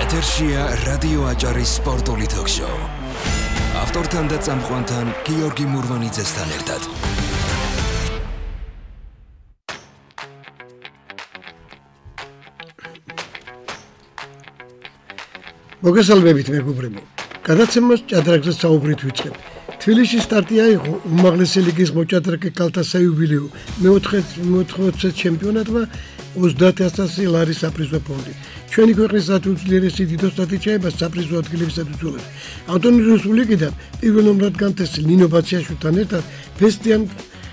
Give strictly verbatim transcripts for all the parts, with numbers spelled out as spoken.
ეთერშია რადიო აჭარის სპორტული თოქ-შოუ. ავტორთან და წამყვანთან გიორგი მურვანიძესთან ერთად. მოგესალმებით მეგობრებო. გადაცემას ჭადრაკზე საუბრით ვიწყებ. თბილისში სტარტი აიღო უმაღლესი ლიგის მოჭადრაკე კალთა საიუბილეო მეოთხე ჩემპიონატმა ოცდაათი ათასი ლარის საპრიზო ფონდი. ჩვენი ქვეყნის ათუძლიერესი დიდო სტატიჩაებას საპრიზო ადგილებისათვის უძველეს. ავტონომიური რესპუბლიკიდან პირველ ნომრად განთესილ ნინო ბაციაშვილთან ერთად ფესტიან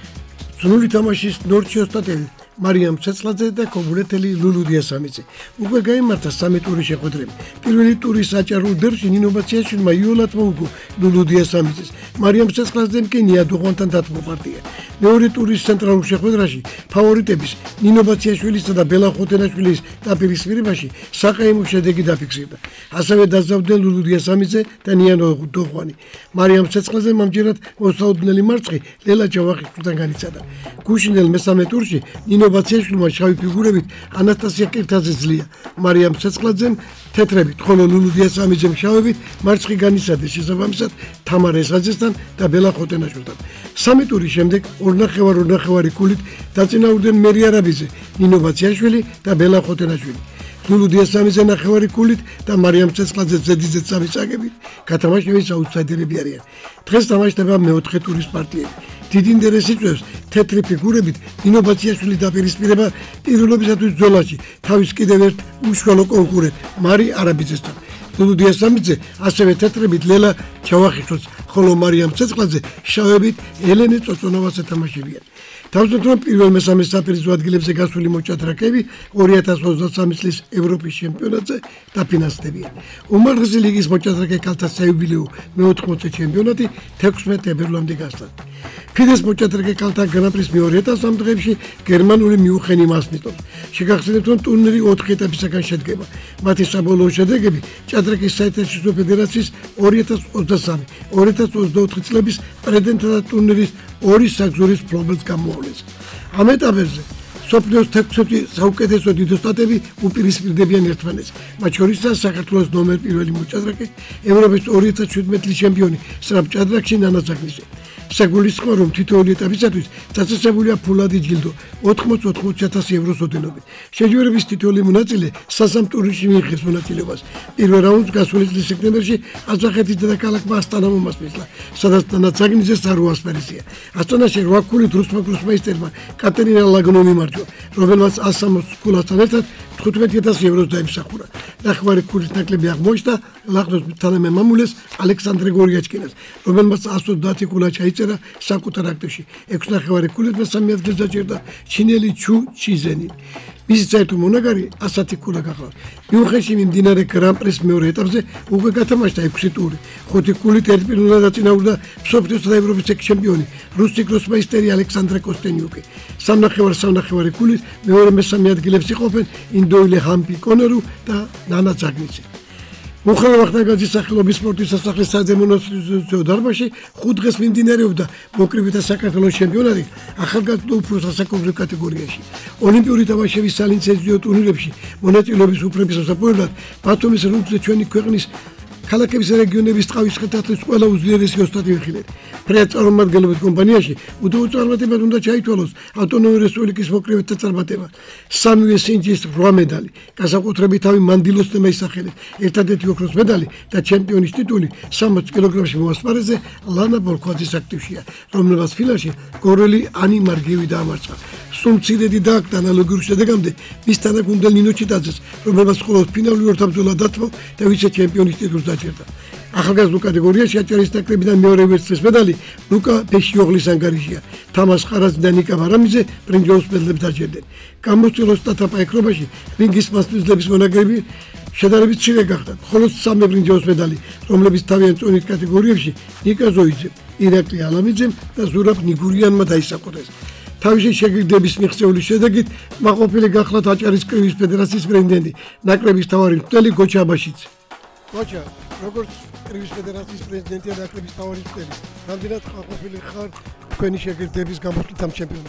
ზნული თამაშის ნორჩი ოსტატელი მარიამ ცეცხლაძე და ქობულეთელი ლულუ დიასამიძე. უკვე გაიმართა სამი ტური შეხვედრები. პირველი ტურის საჭარულ დერბში ნინო ბაციაშვილმა იოლად მოუგო ლულუ დიასამიძეს. მარიამ ცეცხლაძემ კი ნიადოღანთან დათმო პარტია. მეორე ტურის ცენტრალურ შეხვედრაში ფავორიტების ნინო ბაციაშვილისა და ბელა ხუთენაშვილის დაპირისპირებაში საყაიმო შედეგი დაფიქსირდა. ასევე დაზავდნენ ლულუ დიასამიძე და ნიადოღანი. მარიამ ცეცხლაძემ ამჯერად მოსაუდნელი მარცხი ლელა ჯავახიშვილთან განიცადა. გუშინდელ მესამე ტურში ნინო ბაციაშვილმა შავი ფიგურებით ანასტასია კირთაძე ძლია. მარიამ ცეცხლაძემ თეთრებით, ხოლო ლულუ დიასამიძემ შავებით მარცხი განიცადეს შესაბამისად თამარ ესაძესთან და ბელა ხოტენაშვილთან. სამი ტურის შემდეგ ორნახევარ ორნახევარი ქულით დაწინაურდნენ მერი არაბიძე, ნინო ბაციაშვილი და ბელა ხოტენაშვილი. ლულუ დიასამიძე ნახევარი ქულით და მარიამ ცეცხლაძე ზედიზედ სამი წაგებით გათამაშების აუტსაიდერები არიან. დღეს თამაშდება მეოთხე ტურის პარტიები. დიდი ინტერესი იწვევს თეთრი ფიგურებით ნინო ბაციაშვილის დაპირისპირება პირველობისათვის ბრძოლაში თავის კიდევ ერთ უშუალო კონკურენტ მარი არაბიძესთან. ლულუ დიასამიძე ასევე თეთრებით ლელა ჯავახიშვილს, ხოლო მარიამ ცეცხლაძე შავებით ელენე წოწონოვას ეთამაშებიან. თავზეთ რომ პირველ მესამე საპრიზო ადგილებზე გასული მოჭადრაკეები ორი ათას ოცდასამი წლის ევროპის ჩემპიონატზე დაფინანსდებიან. უმაღლესი ლიგის მოჭადრაკე კალთა საიუბილეო მეოთხმოცე ჩემპიონატი თექვსმეტ თებერვლამდე გასტა. ფიდეს მოჭადრაკე კალთა გრან-პრის მეორე ეტაპს ამ დღეებში გერმანული მიუნხენი მასპინძლობს. შეგახსენებთ, რომ ტურნირი ოთხი ეტაპისაგან შედგება. მათი საბოლოო შედეგები ჭადრაკის საერთაშორისო ფედერაციის ორი ათას ოცდასამი ორი ათას ოცდაოთხი წლების პრეზიდენტთა და ტურნირის ორი საგზურის ფლობელს გამოავლენს. ამ ეტაპებზე სოფლიოს თექვსმეტი საუკეთესო დიდოსტატები უპირისპირდებიან ერთმანეთს. მათ შორისაა საქართველოს ნომერ პირველი მოჭადრაკე, ევროპის ორი ათას შვიდმეტ წლის ჩემპიონი სრაბ ჭადრაკში ნანა ძაგნიძე. საგულისხმოა, რომ თითოეული ეტაპისათვის დაწესებულია ფულადი ჯილდო ოთხმოცი ოთხმოცი ათასი ევროს ოდენობით. შეჯიბრების თითოეული მონაწილე სასამ ტურში მიიღებს მონაწილეობას. პირველ რაუნდს გასული წლის სექტემბერში ყაზახეთის დედაქალაქმა ასტანა მომასპინძლა, სადაც ნანა ძაგნიძე სარო ასპარეზია. ასტანაში რვა ქულით რუსმა გროსმაისტერმა კატერინა ლაგნო მიმარჯვა, რომელმაც ასამოს ქულასთან ერთად თხუთმეტი ათასი ევროს დაიმსახურა. ნახევარი ქულით ნაკლები აღმოჩნდა ლაგნოს თანამემამულეს ალექსანდრე გორიაჩკინას, რომელმაც ასო ოცდაათი ქულა ჩაიწერა საკუთარ აქტივში. ექვსი ნახევარი ქულით მესამე ადგილს დაჭერდა ჩინელი ჩუ ჩიზენი. მისი საერთო მონაგარი ასეთი ქულა გახლავთ. მიუნხენში მიმდინარე გრან-პრის მეორე ეტაპზე უკვე გათამაშდა ექვსი ტური. ხუთი ქულით ერთპიროვნად დაწინაურდა მსოფლიოსა და ევროპის ექს-ჩემპიონი რუსი გროსმაისტერი ალექსანდრე კოსტენიუკი. სამნახევარ სამნახევარი ქულით მეორე მესამე ადგილებს იყოფენ ინდოილე ჰამპი კონერუ და ნანა ძაგნიძე. მუხარა ვახტანგაძის სახელობის სპორტის სასახლის სადემონსტრაციო დარბაზში ხუთ დღეს მიმდინარეობდა მოკრიბეთა საქართველოს ჩემპიონატი ახალგაზრდა უფროს ასაკობრივ კატეგორიაში. ოლიმპიური თამაშების სალიცენზიო ტურნირებში მონაწილეობის უფლების მოსაპოვებლად ბათუმის რუნგზე ჩვენი ქვეყნის ქალაქების რეგიონების ტყავის ხეთათლის ყველა უძლიერესი ოსტატი ვიხილეთ. ფრეად წარმომადგენლობით კომპანიაში უდავო წარმატებად უნდა ჩაითვალოს ავტონომიური რესპუბლიკის მოკრიბეთა წარმატება. სამივე სინჯის რვა მედალი, განსაკუთრებით თავი მანდილოს თემაისახელეთ, ერთადერთი ოქროს მედალი და ჩემპიონის ტიტული სამოცი კილოგრამში მოასპარეზე ლანა ბოლქვაძის აქტივშია, რომელმაც ფინალში გორელი ანი მარგევი დაამარცხა. სულ მცირედი დააკდა ანალოგიურ შედეგამდე მის თანაგუნდელ ნინო ჩიტაძეს, რომელმაც მხოლოდ ფინალური ორთაბრძოლა დათმო და ვიცე ჩემპიონის ტიტულს დაჭერდა. ახალგაზრდულ კატეგორიაში აჭარის ნაკრებიდან მეორე ვერცხლის მედალი ლუკა ბეშიოღლის ანგარიშია. თამას ხარაძე და ნიკა ვარამიძე ბრინჯაოს მედლებს დაჭერდნენ. გამოცდილ ოსტატთა პაექრობაში რინგის მასპინძლების მონაგრები შედარებით მცირე გახდათ, ხოლო სამი ბრინჯაოს მედალი, რომლებიც თავიანთ წონით კატეგორიებში ნიკა ზოიძემ, ირაკლი ალამიძემ და ზურაბ ნიგურიანმა დაისაკუთრეს. თავისი შეგირდების მიღწეული შედეგით მაყოფილი გახლავთ აჭარის კრივის ფედერაციის პრეზიდენტი, ნაკრების მთავარი მწვრთნელი გოჩა აბაშიძე. გოჩა, როგორც კრივის ფედერაციის პრეზიდენტი და ნაკრების მთავარი მწვრთნელი, რამდენად მაყოფილი ხარ თქვენი შეგირდების გამოსვლით ამ ჩემპიონატზე?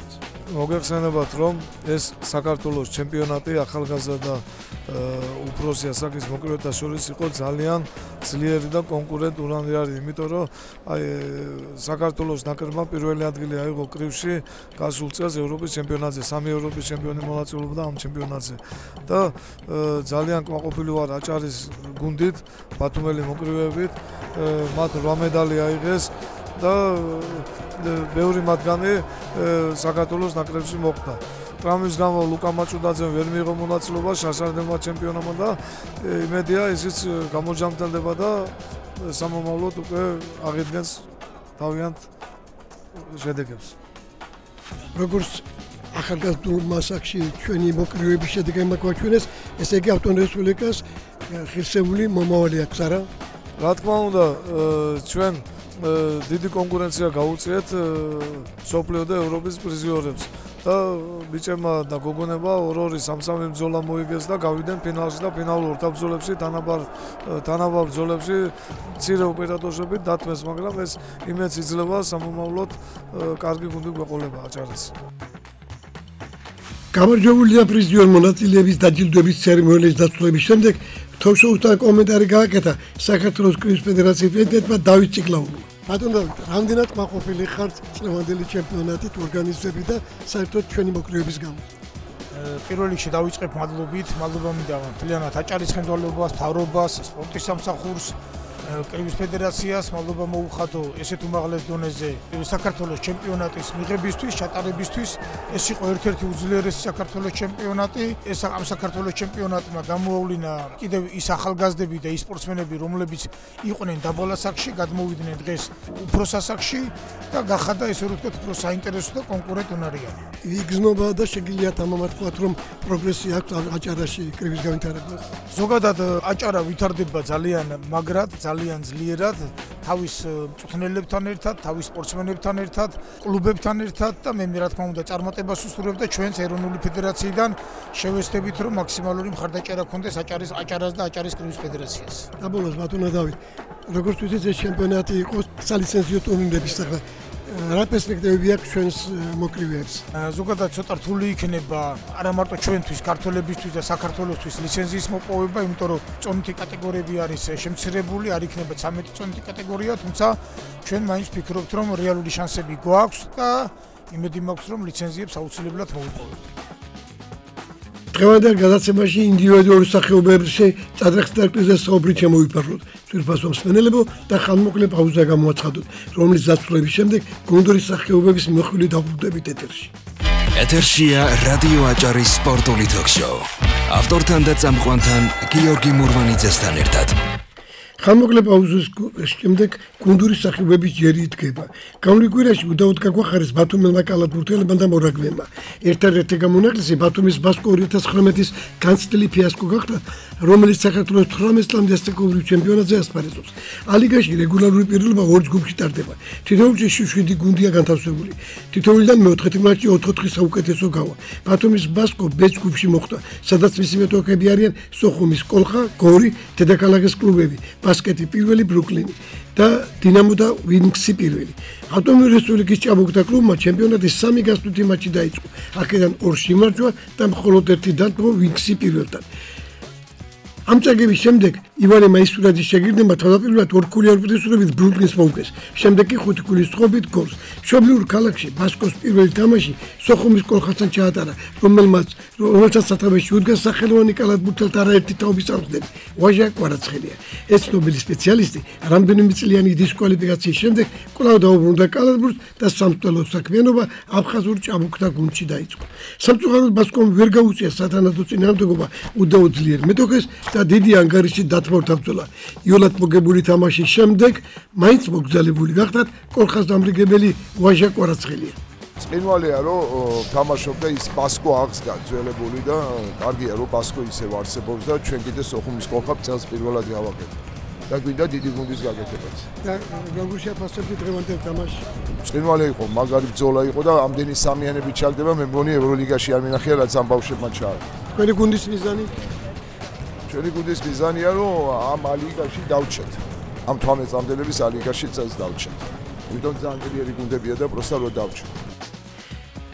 მოგეხსენებათ, რომ ეს საქართველოს ჩემპიონატი ახალგაზრდა უფროსი ასაკის მოკრიბეთა შორის იყო ძალიან ძლიერი და კონკურენტულოვანი, იმიტომ რომ აი საქართველოს ნაკრებმა პირველი ადგილი აიღო კრივში გასულ წელს ევროპის ჩემპიონატზე, სამი ევროპის ჩემპიონი მონაწილეობდა ამ ჩემპიონატზე და ძალიან კმაყოფილი ვარ აჭარის გუნდით, ბათუმელი მოკრიბეებით, მათ რვა медали აიღეს და ბევრი მათგანი საქართველოს ნაკრებში მოხვდა. ტრამვის გამო ლუკა მაჭუდაძემ ვერ მიიღო მონაწილეობა შაშარდელმა ჩემპიონმა და იმედია ისიც გამოჯამრთელდება და სამომავლოდ უკვე აღიდგენს თავიანთ შედეგებს. როგორც ახალგაზრდულ მასაკში ჩვენი მოკრიბეების შედეგებმა გვაჩვენეს, ესე იგი ავტორესპუბლიკას ღირსეული მომავალი აქვს, არა? რა თქმა უნდა, ჩვენ დიდი კონკურენცია გაუწიეთ მსოფლიო და ევროპის პრიზიორებს და ბიჭებმა და გოგონებმა ორ-ორი სამ-სამი ბრძოლა მოიგეს და გავიდნენ ფინალში და ფინალურ ორთაბრძოლებში თანაბარ თანაბარ ბრძოლებში მცირე ოპერატორობით დათმეს, მაგრამ ეს იმედს იძლევა სამომავლოდ კარგი გუნდი გვეყოლება აჭარის. გამარჯვებულია პრიზიორ მონაწილეების დაჯილდოების ცერემონიის დასრულების შემდეგ თოქ-შოუსთან კომენტარი გააკეთა საქართველოს კრივის ფედერაციის პრეზიდენტმა დავით ციკლაურმა. ბატონ დავით, რამდენად კმაყოფილი ხართ წლევანდელი ჩემპიონატით ორგანიზების და საერთოდ ჩვენი მოკრიბეების გამო? პირველ რიგში დავიწყებ მადლობით, მადლობა მინდა მთლიანად აჭარის ხელმძღვანელობას, მთავრობას, სპორტის სამსახურს, კრივის ფედერაციას, მადლობა მოუხადო ესეთ უმაღლეს დონეზე საქართველოს ჩემპიონატის მიღებისთვის, ჩატარებისთვის. ეს იყო ერთ-ერთი უძლიერესი საქართველოს ჩემპიონატი. ეს ამ საქართველოს ჩემპიონატმა გამოავლინა კიდევ ის ახალგაზრდები და ის სპორტსმენები, რომლებიც იყვნენ დაბალ ასაკში, გადმოვიდნენ დღეს უფროს ასაკში და გახადა ესე ვთქვათ, უფრო საინტერესო და კონკურენტუნარიანი. იგრძნობა და შეგიძლიათ ამამად თქვათ, რომ პროგრესი აქვს აჭარაში კრივის განვითარებას. ზოგადად აჭარა ვითარდება ძალიან მაგრად, ძალიან ძლიერად, თავის მწვრთნელებთან ერთად, თავის სპორტსმენებთან ერთად, კლუბებთან ერთად და მე რა თქმა უნდა წარმატებას უსურვებ და ჩვენს ეროვნული ფედერაციიდან შევეცდებით, რომ მაქსიმალური მხარდაჭერა გქონდეს აჭარის აჭარას და აჭარის კრივის ფედერაციას. დაბოლოს ბატონო დავით, როგორც ვთქვით, ეს ჩემპიონატი იყო სალიცენზიო ტურნირების სახე. რა პერსპექტივები აქვს ჩვენს მოკრიბეებს? ზოგადად ცოტა რთული იქნება არა მარტო ჩვენთვის, ქართველებისთვის და საქართველოსთვის ლიცენზიის მოპოვება, იმიტომ რომ წონითი კატეგორიები არის შემცირებული, არ იქნება ცამეტი წონითი კატეგორია, თუმცა ჩვენ მაინც ვფიქრობთ, რომ რეალური შანსები გვაქვს და იმედი მაქვს, რომ ლიცენზიებს აუცილებლად მოვიპოვებთ. დღევანდელ გადაცემაში ინდივიდუალურ სახეობებში წადრეხსა და კრიზისის საუბრი შემოვიფარგლოთ. ძვირფასო მსმენელებო და ხანმოკლე პაუზა გამოაცხადოთ, რომლის დასრულების შემდეგ გუნდური სახეობების მოხვილი დავბრუნდებით ეთერში. ეთერშია რადიო აჭარის სპორტული თოქ-შოუ. ავტორთან და წამყვანთან გიორგი მურვანიძესთან ერთად. ხანმოკლე პაუზის შემდეგ გუნდური სახეობების ჯერი იდგება. გამრიგ კვირაში უდაოდ გაგვახარეს ბათუმელმა კალათბურთელებმა და მორაგბეებმა. ერთადერთი გამონაკლისი ბათუმის ბასკო ორი ათას ცხრამეტის განცდილი ფიასკო გახდა, რომელიც საქართველოს თვრამეტ წლამდე ასაკობრივ ჩემპიონატზე ასპარეზობს. ალიგაში რეგულარული პირველობა ორ ჯგუფში ტარდება. თითოეულში შვიდი გუნდია განთავსებული. თითოეულიდან მეოთხე მატჩი ოთხ-ოთხი საუკეთესო გავა. ბათუმის ბასკო ბ ჯგუფში მოხვდა, სადაც მისი მეტოქები არიან სოხუმის კოლხა, გორი, დედაქალაქის კლუბები. ბასკეტი პირველი ბრუკლინი და დინამო და ვინქსი პირველი. ავტომობილი რესპუბლიკის ჭაბუკთა კლუბმა ჩემპიონატის სამი გასვლითი მატჩი დაიწყო. აქედან ორ შემარჯვა და მხოლოდ ერთი დატოვა ვინქსი პირველთან. ამ წაგების შემდეგ ივანე მაისურაძის შეგირდმა თავდაპირველად ორქული არბიტრირებით ბრუკლინს მოუგეს. შემდეგ კი ხუთი ქულის წყობით გოლს. მშობლიურ ქალაქში ბასკოს პირველი თამაში სოხუმის კოლხასთან ჩაატარა, რომელმაც რომელსაც სათავეში უდგა სახელოვანი კალათბურთელთა არაერთი თაობის წამსვლელი ვაჟა კვარაცხელია. ეს ცნობილი სპეციალისტი რამდენიმე წლიანი დისკვალიფიკაციის შემდეგ კვლავ დაუბრუნდა კალათბურთს და სამწვრთნელო საქმიანობა აფხაზურ ჭაბუკთა გუნდში დაიწყო. სამწუხაროდ ბასკომ ვერ გაუწია სათანადო წინააღმდეგობა უდაოდ ძლიერ მეტოქეს და დიდი ანგარიში დათმორთა ბრძოლა. იოლად მოგებული თამაშის შემდეგ მაინც მოგზალებული გახდათ კოლხას დამრიგებელი ვაჟა კვარაცხელია. წინვალია რომ თამაშობდა ის ბასკო აღსგა ძველებული და კარგია რომ ბასკო ისევ არსებობს და ჩვენ კიდე სოხუმის კოლხა წელს პირველად გავაკეთე. და გვინდა დიდი გუნდის გაკეთებაც. და როგორ შეაფასებთ დღევანდელ თამაშს? წინვალი იყო, მაგარი ბრძოლა იყო და ამდენი სამიანები ჩაგდება, მე მგონი ევროლიგაში არ მინახია რაც ამ ბავშვებმა ჩაარო. თქვენი გუნდის მიზანი? ჩვენი გუნდის მიზანია რომ ამ ალიგაში დავჭეთ. ამ თვამეტ წამდელების ალიგაში წელს დავჭეთ. ვიდრე ძალიან ძლიერი გუნდებია და პროსტა რომ დავჭეთ.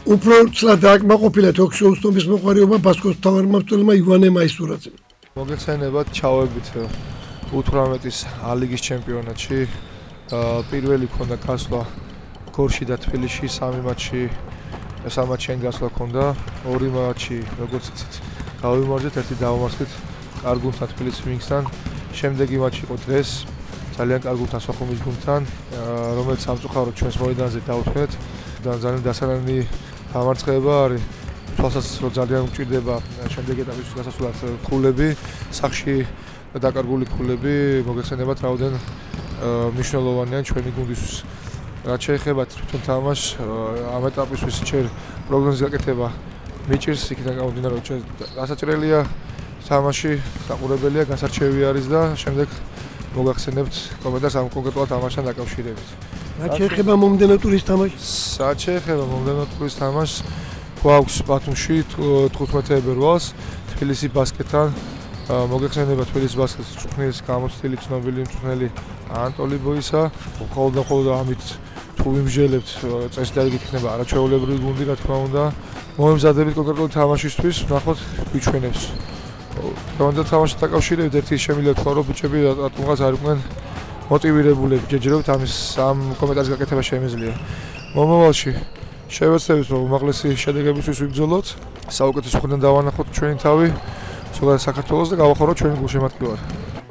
უფრო ცლად დააკმაყოფილა თოქ-შოუს თომის მოყვარეობა ბასკოს მთავარმმართველმა ივანე მაისურაძემ. მოგეხსენებათ ჩავებით უთვრამეტის ალიგის ჩემპიონატში. პირველი ქონდა გასვლა გორში და თბილისში, სამი მატჩი სამ მატჩიან გასვლა ქონდა, ორი მატჩი როგორც იცით გავიმარჯვეთ, ერთი დავამარცხეთ კარგ გუნდთან თბილისის ვინგსთან. შემდეგი მატჩი იყო დღეს ძალიან კარგ გუნდთან სოხუმის გუნდთან, რომელიც სამწუხაროდ ჩვენს მოედანზე დაუთმეთ და ძალიან დასანანი დამარცხება არის. თვალსაჩინო რომ ძალიან მჭირდება შემდეგი ეტაპის გასასვლელად ქულები, სახში დაკარგული ქულები, მოგეხსენებათ რაოდენ მნიშვნელოვანია ჩვენი გუნდისთვის. რაც შეეხება თვითონ თამაშს, ამ ეტაპისთვის ჯერ პროგნოზის გაკეთება მიჭირს, იქიდან გამომდინარე რომ დასაჭრელია თამაში, საყურებელია, გასარჩევი არის და შემდეგ მოგახსენებთ კომენტარს ამ კონკრეტულად თამაშთან დაკავშირებით. რაც შეეხება მომდევნო ტურის თამაშს, რაც შეეხება მომდევნო ტურის თამაშს, გვაქვს ბათუმში თხუთმეტი ფებრუარს თბილისი ბასკეტთან. მოგეხსენება თბილისის ბასკეტის მწვრთნელის გამოცდილი ცნობილი მწვრთნელი ანტოლი ბოისა. მხოლოდ და მხოლოდ ამით თუ ვიმსჯელებთ წესი დარიგით იქნება არაჩვეულებრივი გუნდი, რა თქმა უნდა. მომემზადებით კონკრეტული თამაშისთვის, ვნახოთ გვიჩვენებს. კონკრეტულ თამაშთან დაკავშირებით ერთი შემიძლია თქვა, რომ ბიჭები რატომღაც არ იყვნენ მოტივირებულები. ჯერჯერობით ამის ამ კომენტარის გაკეთება შემიძლია. მომავალში შევეცდებით, რომ უმაღლესი შედეგებისთვის ვიბრძოლოთ. საუკეთესო მხრიდან დავანახოთ ჩვენი თავი. ზოგადად საქართველოს და გავახარო ჩვენი გულშემატკივარი.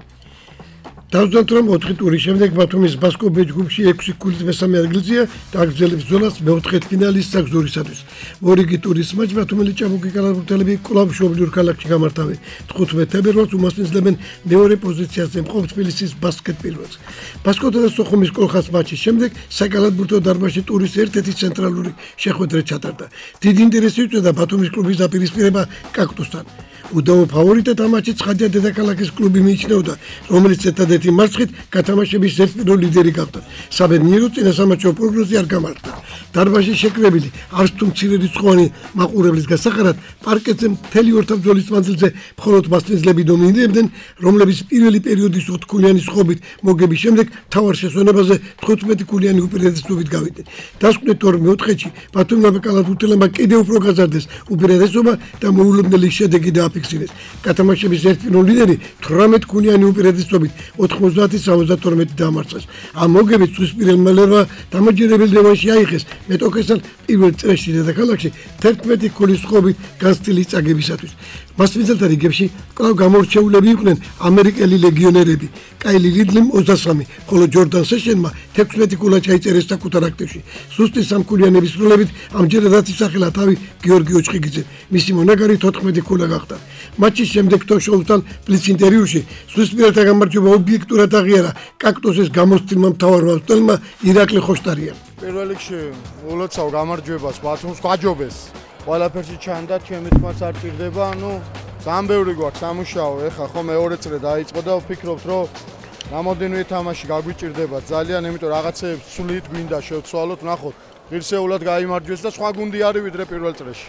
დავზვათ რომ ოთხი ტურის შემდეგ ბათუმის ბასკო ბ ჯგუფში ექვსი ქულით მესამე ადგილზეა და აგრძელებს ზონას მეოთხე ფინალის საგზურისათვის. მორიგი ტურის მატჩი ბათუმელი ჭაბუკი კალათბურთელები კვლავ მშობლიურ ქალაქში გამართავენ. თხუთმეტი ფებრუარს უმასპინძლებენ მეორე პოზიციაზე მყოფ თბილისის ბასკეტ პირველს. ბასკოთა და სოხუმის კოლხას მატჩის შემდეგ საკალათბურთო დარბაზში ტურის ერთ-ერთი ცენტრალური შეხვედრა ჩატარდა. დიდი ინტერესი უწევდა ბათუმის კლუბის დაპირისპირება კაქტუსთან. უდავო ფავორიტად ამ მატჩში ცხადია დედაქალაქის კლუბი მიიჩნეოდა, რომელიც ერთადერთი მარცხით გათამაშების ერთპირდო ლიდერი გახდა. საბედნიეროდ წინასამატჩო პროგნოზი არ გამართა. დარბაზში შეკრებილი არც თუ მცირერიცხოვანი მაყურებლის გასახარად პარკეტზე მთელი ორთაბრძოლის მანძილზე მხოლოდ მასპინძლები დომინირებდნენ, რომლებიც პირველი პერიოდის ოთხქულიანი სხობით მოგების შემდეგ მთავარ შესვენებაზე თხუთმეტი ქულიანი უპირატესობით გავიდნენ. დასკვნით ორ მეოთხედში ბათუმმა კალათბურთელებმა კიდევ უფრო გაზარდეს უპირატესობა და მოულოდნელი შედეგი დააფიქსირეს. გათამაშების ერთპირდო ლიდერი თვრამეტ ქულიანი უპირატესობით ოთხმოცდაათი სამოცდათორმეტი დამარცხეს. ამ მოგებით სუსპირელმა ლერვა დამაჯერებელ დევანში აიხეს მეტოქესთან პირველ წრეში დედაქალაქში თერთმეტი ქულის სხობით განცდილი წაგებისათვის. მასპინძელთა რიგებში კვლავ გამორჩეულები იყვნენ ამერიკელი ლეგიონერები. კაილი ლიდლიმ ოცდასამი, ხოლო ჯორდან სეშენმა თექვსმეტი ქულა ჩაიწერეს საკუთარ აქტივში. სუსტი სამქულიანების სრულებით ამჯერადაც ისახელა თავი გიორგი ოჩხიგიძემ. მისი მონაგარი თოთხმეტი ქულა გახდა. მატჩის შემდეგ თოქ-შოუსთან ბლიც ინტერვიუში სუსპირელთა გამარჯვება ობიექტურად აღიარა კაქტუსის გამოცდილმა მთავარმა მწვრთნელმა ირაკლი ხოშტარიამ. პირველ რიგში ულოცავ გამარჯვებას ბათუმს გვაჯობეს. ყველაფერში ჩანდა, ჩემი თქმაც არ ჭირდება, ну ძალიან ბევრი გვაქვს სამუშაო. ეხლა ხო მეორე წრე დაიწყო და ვფიქრობთ, რომ რამოდენიმე თამაში გაგვიჭირდება ძალიან, იმიტომ რაღაცეებს სულით გვინდა შევცვალოთ, ნახოთ. ღირსეულად გაიმარჯვეს და სხვა გუნდი არის ვიდრე პირველ წრეში.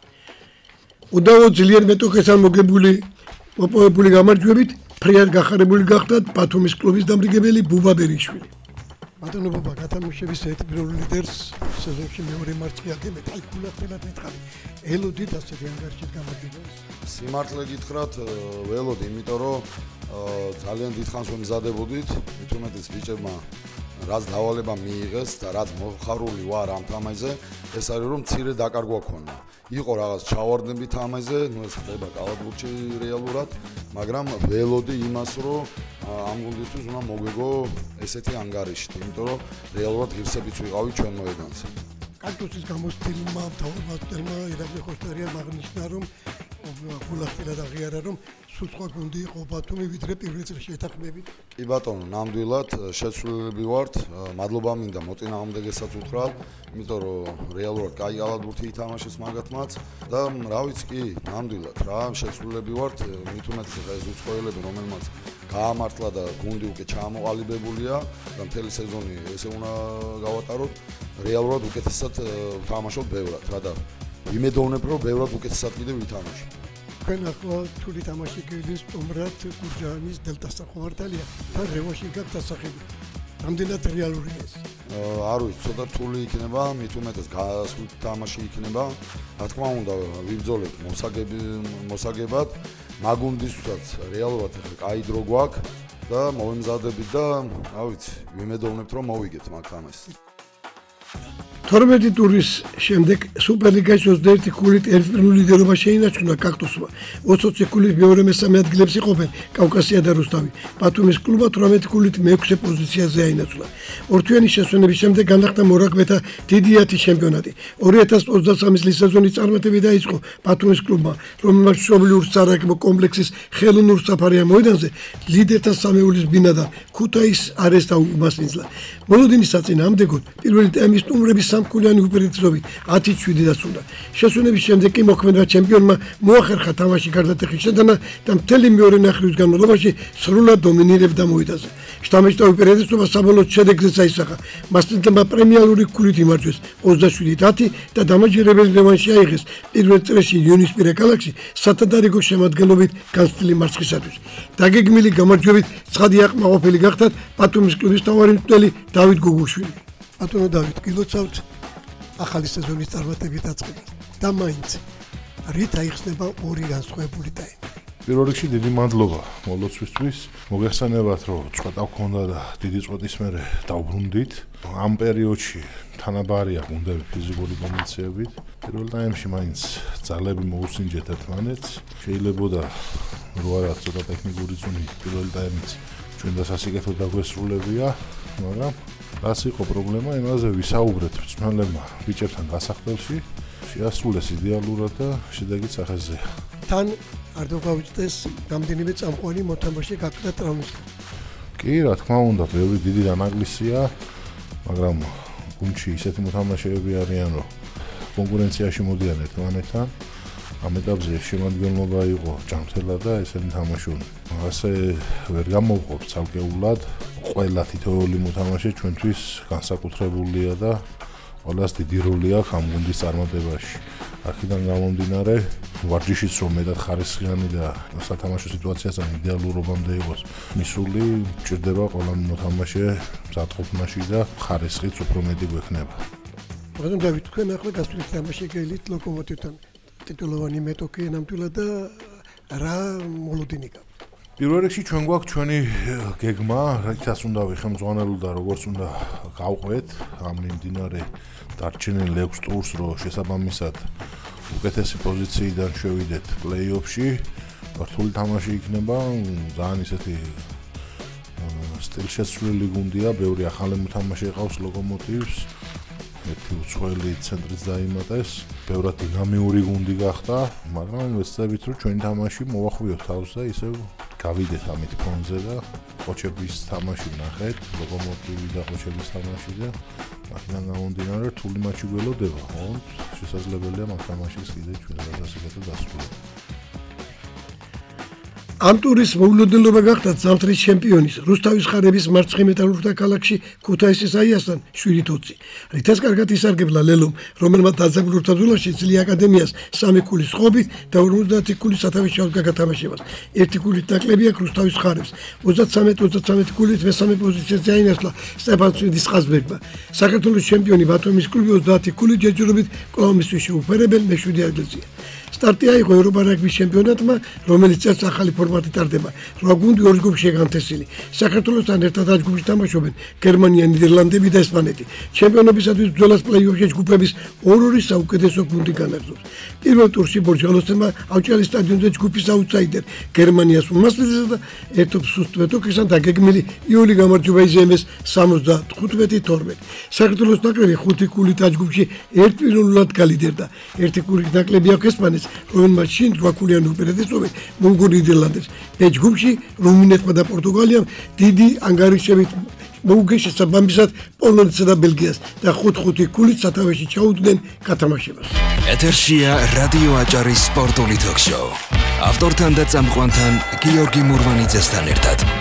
უდავო ძლიერ მეტოქესთან მოგებული მოპოვებული გამარჯვებით ფრიად გახარებული გახდათ ბათუმის კლუბის დამრიგებელი ბუბა ბერიშვილი. ბატონო ბუბა, გათამაშების ერთპირდო ლიდერს სეზონში მეორე მარცხი აგებთ, აი გულახდელად მეთქარი. ელოდით ასეთი ანგარიშით გამარჯვებას. სიმართლე გითხრათ, ველოდი, იმიტომ რომ ძალიან დიდხანს ვემზადებოდით, მithumetes ბიჭებმა რაც დავალება მიიღეს და რაც მოხარული ვარ ამ თამაშზე, ეს არის რომ მცირე დაკარგვა ქონა. იყო რაღაც ჩავარდნები თამაშზე, ნუ ეს ხდება კალათბურთში რეალურად, მაგრამ ველოდი იმას, რომ ამ გუნდისთვის უნდა მოგვიგო ესეთი ანგარიში, იმიტომ რომ რეალურად ღირსებიც ვიყავი ჩვენ მოედანზე. კაქტუსის გამოცდილმა მთავარმა მწვრთნელმა ირაკლი ხოშტარიამ აღნიშნა, რომ გულახდელად აღიარა, რომ სულ სხვა გუნდი იყო ბათუმი, ვიდრე პირველ წრეში ეთანხმებით. კი ბატონო, ნამდვილად შეცვლილები ვართ, მადლობა მინდა მოწინააღმდეგესაც უთხრათ, იმიტომ რომ რეალურად კაი კალათბურთი ითამაშეს მაგათმაც და რა ვიცი კი, ნამდვილად რა შეცვლილები ვართ, მithumetes ეს უცხოელები, რომელმაც გაამართლა და გუნდი უკვე ჩამოყალიბებულია და მთელი სეზონი ესე უნდა გავატაროთ, რეალურად უკეთესად ვთამაშობთ ბევრად, რა და ვიმედოვნებ, რომ ბევრად უკეთესად კიდევ ვითამაშოთ. თქვენ ახლა თული თამაში გელის სტომრად გურჯაანის დელტასთან ხომართალია და რევაში გაქვთ ასახები. რამდენად რეალურია ეს? არ ვიცი, ცოტა რთული იქნება, მით უმეტეს გასული თამაში იქნება. რა თქმა უნდა, ვიბრძოლებთ მოსაგებად, მაგუნდისთვისაც რეალურად ახლა კაი დრო გვაქვს და მოვემზადებით და, რა ვიცი, ვიმედოვნებთ რომ მოვიგებთ მაგ თამაშს. თორმეტი ტურის შემდეგ სუპერლიგაში ოცდაერთი ქულით ერთპიროვნულ ლიდერობა შეინარჩუნა კაქტუსმა. ოცდაოთხი ქულით მეორე მესამე ადგილებს იყოფენ კავკასია და რუსთავი. ბათუმის კლუბმა თვრამეტი ქულით მეექვსე პოზიციაზე აინაცვლა. ორთვიანი შესვენების შემდეგ განახლდა მორაგბეთა დიდი ათის ჩემპიონატი. ორი ათას ოცდასამი წლის სეზონის წარმატებით დაიწყო ბათუმის კლუბმა, რომელმაც მშობლიურ სარაგბო კომპლექსის ხელოვნურ საფარიან მოედანზე ლიდერთა სამეულის ბინადარ ქუთაის არეს დაუმასპინძლა. მოლოდინის საწინააღმდეგოდ პირველი ტაიმის სტუმრების სამქულიანი უპირატესობით ათი შვიდი დასრულდა. შესვენების შემდეგ კი მოქმედმა ჩემპიონმა მოახერხა თამაში გარდატეხის შეტანა და მთელი მეორე ნახევრის განმავლობაში სრულად დომინირებდა მოედანზე. შთამბეჭდავი უპირატესობა საბოლოოდ შედეგზეც აისახა. მასპინძლებმა პრემიალური ქულით იმარჯვეს ოცდაშვიდით ათი და დამაჯერებელი რევანში აიღეს პირველ წრეში იონისპირა ქალაქში სათადარიგო შემადგენლობით განცდილი მარცხისათვის. დაგეგმილი გამარჯვებით ცხადი აკმაყოფილი გახდათ ბათუმის კლუბის მთავარი მწვრთნელი დავით გოგუშვილი. ბატონო დავით, გილოცავთ ახალი სეზონის წარმატებით დაწყებას და მაინც რით აიხსნება ორი განსხვავებული ტაიმი. პირველ რიგში დიდი მადლობა მოლოცვისთვის. მოგეხსენებათ, რომ წვეტა გქონდა და დიდი წვეტის მერე დავბრუნდით. ამ პერიოდში თანაბარი აქვს გუნდები ფიზიკური კონდიციებით. პირველ ტაიმში მაინც ძალები მოუსინჯეთ ერთმანეთს. შეიძლებოდა რო არა ცოტა ტექნიკური წუნი პირველ ტაიმიც ჩვენ დასასიკეთო დაგვესრულებია, მაგრამ რაც იყო პრობლემა, იმაზე ვისაუბრეთ მწვრთნელებმა ბიჭებთან გასახდელში, შეასრულეს იდეალურად და შედეგიც ახაზეა. თან არ დავგავიწყდეს რამდენიმე წამყვანი მოთამაშე გაქრა ტრავმისგან. კი, რა თქმა უნდა, ბევრი დიდი დანაკლისია, მაგრამ გუნდში ისეთი მოთამაშეები არიან, რომ კონკურენციაში მოდიან ერთმანეთთან. ამ ეტაპზე შემადგენლობა იყო ჯანმრთელად და ესენი თამაშობდნენ. ასე ვერ გამოვყოფ ცალკეულად, ყველა თითოეული მოთამაშე ჩვენთვის განსაკუთრებულია და ყველას დიდი როლი აქვს ამ გუნდის წარმატებაში. აქედან გამომდინარე, ვარჯიშიც რომ მეტად ხარისხიანი და სათამაშო სიტუაციასთან იდეალურობამდე იყოს მისული, ჭირდება ყველა მოთამაშე მზადყოფნაში და ხარისხიც უფრო მეტი გვექნება. ბატონო დავით, თქვენ ახლა გასული თამაში გელით ლოკომოტივთან ტიტულოვანი მეტოქი ნამდვილად და რა მოლოდინი გაქვთ? პირველ რიგში ჩვენ გვაქვს ჩვენი გეგმა, რითაც უნდა ვიხელმძღვანელო და როგორც უნდა გავყვეთ ამ მიმდინარე დარჩენილ ექვს ტურს, რომ შესაბამისად უკეთესი პოზიციიდან შევიდეთ პლეი-ოფში. რთული თამაში იქნება, ძალიან ისეთი სტილშესწრული გუნდია, ბევრი ახალი მოთამაშე ყავს ლოკომოტივს. ერთი უცხოელი ცენტრიც დაიმატეს, ბევრად დინამიური გუნდი გახდა, მაგრამ ვეცდებით, რომ ჩვენი თამაში მოვახვიოთ თავს და ისევ გავიდეთ ამით ფონზე და ყოჩების თამაში ვნახეთ, ლოკომოტივი და ყოჩების თამაში და აქედან გამომდინარე რთული მატჩი გველოდება, ხო? შესაძლებელია მაგ თამაშის კიდე ჩვენ დასასრულებლად დასრულება. ამ ტურის მოულოდნელობა გახდა ზამთრის ჩემპიონის რუსთავის ხარების მარცხი მეტალურგთა ქალაქში ქუთაისის აიასთან შვიდით ოცი. რითაც კარგად ისარგებლა ლელომ, რომელმაც დაძაბულურთა ბრძოლაში წლი აკადემიას სამი ქულის ხობით და ორმოცდაათი ქულის სათავეში ჩაუდგა გათამაშებას. ერთი ქულით ნაკლები აქვს რუსთავის ხარებს. ოცდათრამეტი ოცდათრამეტი ქულით მესამე პოზიციაზე აინარჩლა სტეფან ცვიდის ყაზბეგმა. საქართველოს ჩემპიონი ბათუმის კლუბი ოცდაათი ქულით ჯერჯერობით კვლავ მისთვის შეუფერებელ მეშვიდე ადგილზეა. სტარტი აიღო ევროპა რაგბის ჩემპიონატმა, რომელიც წელს ახალი ფორმატი ტარდება. რვა გუნდი ორ ჯგუფშია განთესილი. საქართველოსთან ერთად ათ ჯგუფში თამაშობენ გერმანია, ნიდერლანდები და ესპანეთი. ჩემპიონობისათვის ბრძოლას პლეი-ოფში ჯგუფების ორ-ორი საუკეთესო გუნდი განაგრძობს. პირველ ტურში ბორჯალოსებმა ავჭალის სტადიონზე ჯგუფის აუტსაიდერ გერმანიას უმასპინძლეს და ერთობს სუსტ მეტოქისგან დაგეგმილი იული გამარჯვება იზიემეს სამოცდათხუთმეტი თორმეტი. საქართველოს ნაკრები ხუთი ქულით ათ ჯგუფში ერთპიროვნულად გალიდერდა. ერთი ქულით ნაკლები აქვს ესპანეთს, რომელმაც შინ რვა ქულიანი უპირატესობით მონგოლ ნიდერლანდებს. მეჯ ჯგუფში რუმინეთმა და პორტუგალიამ დიდი ანგარიშებით მოუგეს საბამბისად პოლონეთსა და ბელგიას და ხუთ-ხუთი ქულით სათავეში ჩაუდგნენ გათამაშებას. ეთერშია რადიო აჭარის სპორტული თოქ-შოუ. ავტორთან და წამყვანთან გიორგი მურვანიძესთან ერთად.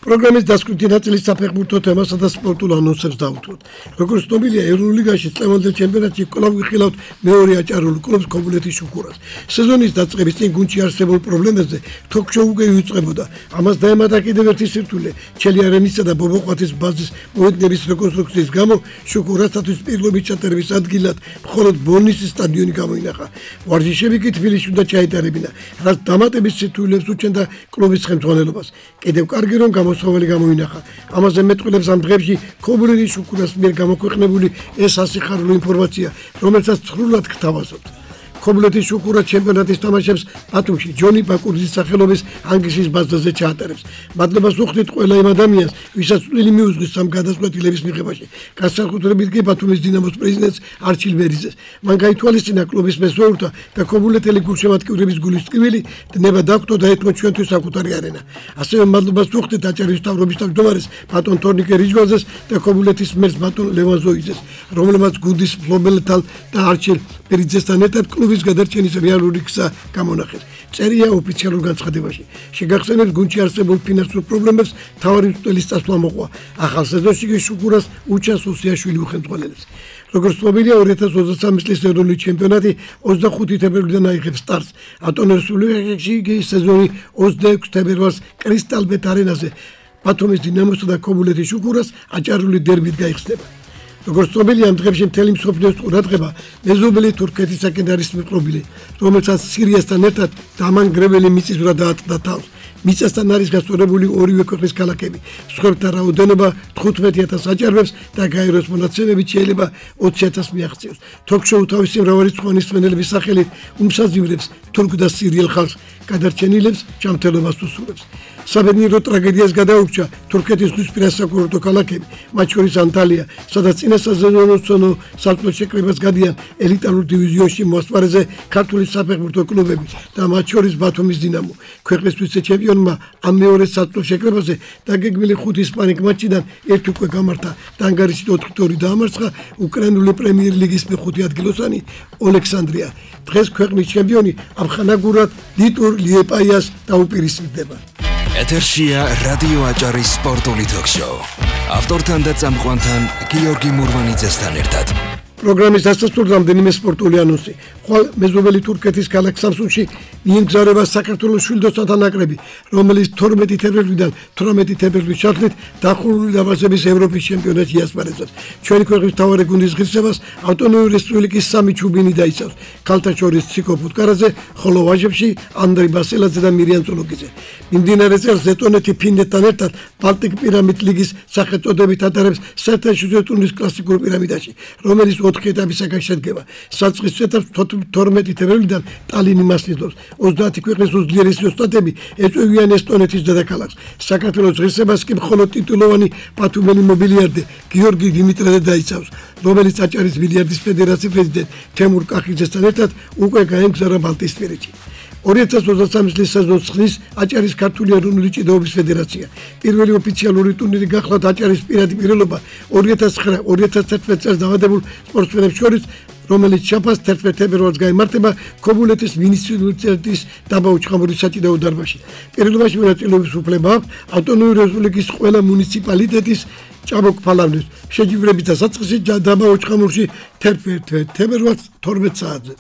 პროგრამის დასკვნითი ნაწილი საფეხბურთო თემასა და სპორტულ ანონსებს დაუთმოთ. როგორც ცნობილია, ეროვნულ ლიგაში წლევანდელ ჩემპიონატში კვლავ ვიხილავთ მეორე აჭარულ კლუბს ქობულეთის შუქურას. სეზონის დაწყების წინ გუნდში არსებულ პრობლემებზე თოქ-შოუ უკვე იუწყებოდა. ამას დაემატა კიდევ ერთი სირთულე. ჩელიარენისა და ბობოყვათის ბაზის მოედნების რეკონსტრუქციის გამო შუქურასთვის პირობების ჩატარების ადგილად მხოლოდ ბონისის სტადიონი გამოინახა. ვარჯიშები კი თბილისში უნდა ჩაეტარებინა, რაც დამატების სირთულეებს უჩენდა კლუბის ხელმძღვანელობას. კიდევ კარგი რომ გამოსავალი გამოინახა. ამაზე მეტყველებს ამ დღეებში ქობულეთის შუქურას მიერ გამოქვეყნებული ეს ასიხარულო ინფორმაცია, რომელსაც ცხრულად გთავაზობთ. ქობულეთის შუქურა ჩემპიონატის თამაშებს ბათუმში ჯონი ბაკურძის სახელობის ანგლისის ბაზაზე ჩაატარებს. მადლობას უხდით ყველა იმ ადამიანს, ვისაც წვლილი მიუძღვის ამ გადაწყვეტილების მიღებაში. განსაკუთრებით კი ბათუმის დინამოს პრეზიდენტს არჩილ ბერიძეს. მან გაითვალისწინა კლუბის მეზობელთა და ქობულეთელი გულშემატკივრების გულის ტკივილი ნება დაგვტო და ეთმო ჩვენთვის საკუთარი არენა. ასევე მადლობას უხდით აჭარის მთავრობის თავმჯდომარეს ბატონ თორნიკე რიჯვანძეს და ქობულეთის მერს ბატონ ლევან ზოიძეს, რომელმაც გუნდის მფლობელთან და არჩილ ბერიძესთან ერთად კლუბის გადარჩენის რეალური გზა გამონახეს. წერია ოფიციალურ განცხადებაში. შეგახსენებთ, გუნდში არსებულ ფინანსურ პრობლემებს მთავარი მწვრთნელის წასვლა მოყვა. ახალ სეზონში კი შუქურას უჩას ოსიაშვილი უხელმძღვანელებს. როგორც ცნობილია, ორი ათას ოცდასამი წლის ეროვნული ჩემპიონატი ოცდახუთი თებერვლიდან აიღებს სტარტს. ატონ რესპუბლიკაში კი სეზონი ოცდაექვსი თებერვალს კრისტალბეთ არენაზე ბათუმის დინამოსა და ქობულეთის შუქურას აჭარული დერბით გაიხსნება. როგორც ცნობილია, ამ დღეებში მთელი მსოფლიოს ყურადღება მეზობელი თურქეთისაკენ არის მიყრობილი, რომელსაც სირიასთან ერთად დამანგრეველი მიწისძვრა დაატყდა თავს. მიწასთან არის გასწორებული ორივე ქვეყნის ქალაქები. მსხვერპლთა რაოდენობა თხუთმეტი ათას აჭარბებს და გაეროს მონაცემებით შეიძლება ოცი ათასს მიაღწიოს. თოქ-შოუ თავისი მრავალრიცხოვანი მსმენელების სახელით უმსაძივრებს თურქ და სირიელ ხალხს, გადარჩენილებს ჯანმრთელობას უსურვებს. საბედნიერო ტრაგედიას გადაურჩა თურქეთის ზღვისპირა საკურორტო ქალაქები, მათ შორის ანტალია, სადაც წინა საზეიმო საწოლო შეკრებას გადიან ელიტარულ დივიზიონში მოასპარეზე ქართული საფეხბურთო კლუბები და მათ შორის ბათუმის დინამო. ქვეყნის ვიცე-ჩემპიონმა ამ მეორე საწოლო შეკრებაზე დაგეგმილი ხუთი ისპანიკ მატჩიდან ერთი უკვე გამართა და ანგარიშით ოთხი ორი დაამარცხა უკრაინული პრემიერ ლიგის მეხუთე ადგილოსანი ოლექსანდრია. დღეს ქვეყნის ჩემპიონი ამხანაგურად ლიტურ ლიეპაიას დაუპირისპირდება. ეთერშია რადიო აჭარის სპორტული თოქ-შოუ. ავტორთან და წამყვანთან გიორგი მურვანიძესთან ერთად. პროგრამის დასასრულს რამდენიმე სპორტული ანონსი. ხვალ მეზობელი თურქეთის ქალაქ სამსუნში მიემგზავრება საქართველოს შვილდოსანთა ნაკრები, რომელიც თორმეტი თებერვლიდან თვრამეტი თებერვლის ჩათვლით დახურული დაბაზების ევროპის ჩემპიონატში იასპარეზებს. ჩვენი ქვეყნის მთავარი გუნდის ღირსებას ავტონომიური რესპუბლიკის სამი ჩუბინი დაიცავს. ქალთა შორის ციკო ფუტკარაძე, ხოლო ვაჟებში ანდრე ბასელაძე და მირიან წოლოკიძე. მიმდინარე წელს ეთონეთი ფინეთთან ერთად ბალტიკ პირამიდ ლიგის სახელწოდებით ატარებს საერთაშორისო ტურნირის კლასიკურ პირამიდაში, რომელიც ოთხი ეტაპისაგან შედგება. საწყის ეტაპს თორმეტი თებერვლიდან ტალინი მასპინძლობს. ოცდაათი ქვეყნის უძლიერესი ოსტატები ეწევიან ესტონეთის დედაქალაქს. საქართველოს ღირსებას კი მხოლოდ ტიტულოვანი ბათუმელი მობილიარდე გიორგი დიმიტრაძე დაიცავს, რომელიც აჭარის ბილიარდის ფედერაციის პრეზიდენტ თემურ კახიძესთან ერთად უკვე გაემგზავრა ბალტიისპირეთში. ორი ათას ოცდასამი წლის სეზონს ხდის აჭარის ქართული ეროვნული ჭიდაობის ფედერაცია. პირველი ოფიციალური ტურნირი გახლავთ აჭარის პირადი პირელობა ორი ათას ცხრა ორი ათას თერთმეტ წელს დავადებულ სპორტსმენებს შორის, რომელიც შაბათს თერთმეტ თებერვალს გაიმართება ქობულეთის მინისტრიის დაბა უჩხამური საჭიდაო დარბაზში. პირელობაში მონაწილეობის უფლება აქვს ავტონომიური რესპუბლიკის ყველა მუნიციპალიტეტის ჭაბუკ ფალავნის შეჯიბრებით და საწყისი დაბა უჩხამურში თერთმეტ თებერვალს თორმეტ საათზე.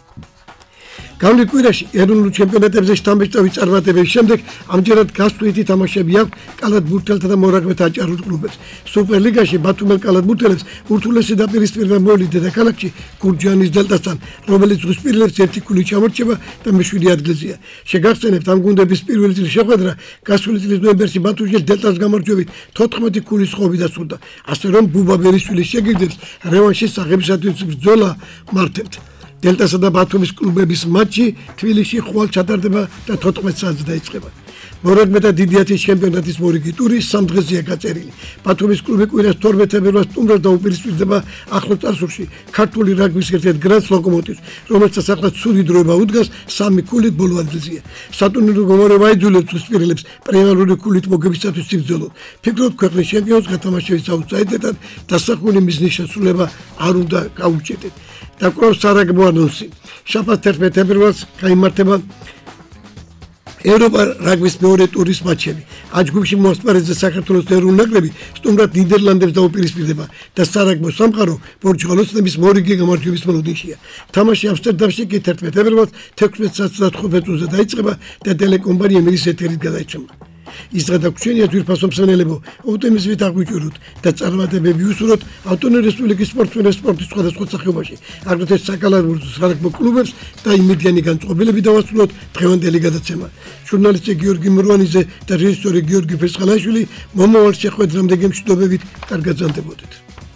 გამრიგ კვირაში ეროვნულ ჩემპიონატებზე შთამბეჭდავი წარმატებების შემდეგ ამჯერად გასწვრივი თამაშები აქვს კალათბურთელთა და მორაგბეთა აჭარულ კლუბებს. სუპერლიგაში ბათუმელ კალათბურთელებს ურთულესი დაპირისპირება მოვლი დედაქალაქში გურჯაანის დელტასთან, რომელიც ზღვისპირელებს ერთი ქულით ჩამორჩება და მეშვიდე ადგილზეა. შეგახსენებთ, ამ გუნდების პირველი წლის შეხვედრა გასული წლის ნოემბერში ბათუმში დელტას გამარჯვებით თოთხმეტი ქულის ხოვი დასრულდა. ასე რომ ბუბა ბერიშვილის შეგირდებს რევანშის აღებისათვის ბრძოლა მართავთ. დელტასა და ბათუმის კლუბების მატჩი თბილისში ხვალ ჩატარდება და თოთხმეტ საათზე დაიწყება. მორაგბეთა დიდი ათის ჩემპიონატის მორიგი ტური სამ დღეზეა გაწერილი. ბათუმის კლუბი კვირას თორმეტ თებერვალს სტუმრად დაუპირისპირდება ახლო წარსულში ქართული რაგბის ერთ-ერთ გრანდს ლოკომოტივს, რომელსაც ახლა ცუდი დროება უდგას სამი ქულით ბოლო ადგილზეა. სატურნირო გამარჯვება აიძულებს ზღვისპირელებს პრემიერული ქულით მოგებისათვის სიბრძოლოდ. ფიქრობთ, ქვეყნის ჩემპიონს გათამაშების აუცილებლად დასახული მიზნის შესრულება არ უნდა გაუჭედეთ. და კვლავ სარაგბო ანონსი. შაბათ თერთმეტ თებერვალს გაიმართება ევროპა რაგბის მეორე ტურის მატჩები. აჯგუფში მოასპარეზე საქართველოს ეროვნული ნაკრები სტუმრად ნიდერლანდებს დაუპირისპირდება და სარაგბო სამყარო პორტუგალოსების მორიგი გამარჯვების მოლოდინშია. თამაში ამსტერდამში კი თერთმეტ ევროპას თექვსმეტ ოცდათხუთმეტ წუთზე დაიწყება და ტელეკომპანია მირის ეთერით გადაიცემა. ის დღე დაგვრჩენია თვითფასო მსმენელებო, ოპტიმიზმით აღვიჭუროთ და წარმატებები უსურვოთ ავტონომიური რესპუბლიკის სპორტსმენებს სპორტის სხვადასხვა სახეობაში, აგრეთვე საკალათბურთო სარაგბო კლუბებს და იმედიანი განწყობილები დავასრულოთ დღევანდელი გადაცემა. ჟურნალისტი გიორგი მურვანიძე და რეჟისორი გიორგი ფერცხალაშვილი მომავალ შეხვედრამდე გემშვიდობებით კარგად ზამთრობოდეთ.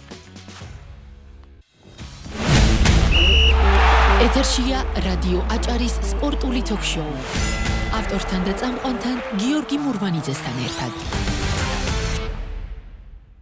ეთერშია რადიო აჭარის სპორტული თოქ-შოუ. ავტორთან და წამყვანთან გიორგი მურვანიძესთან ერთად.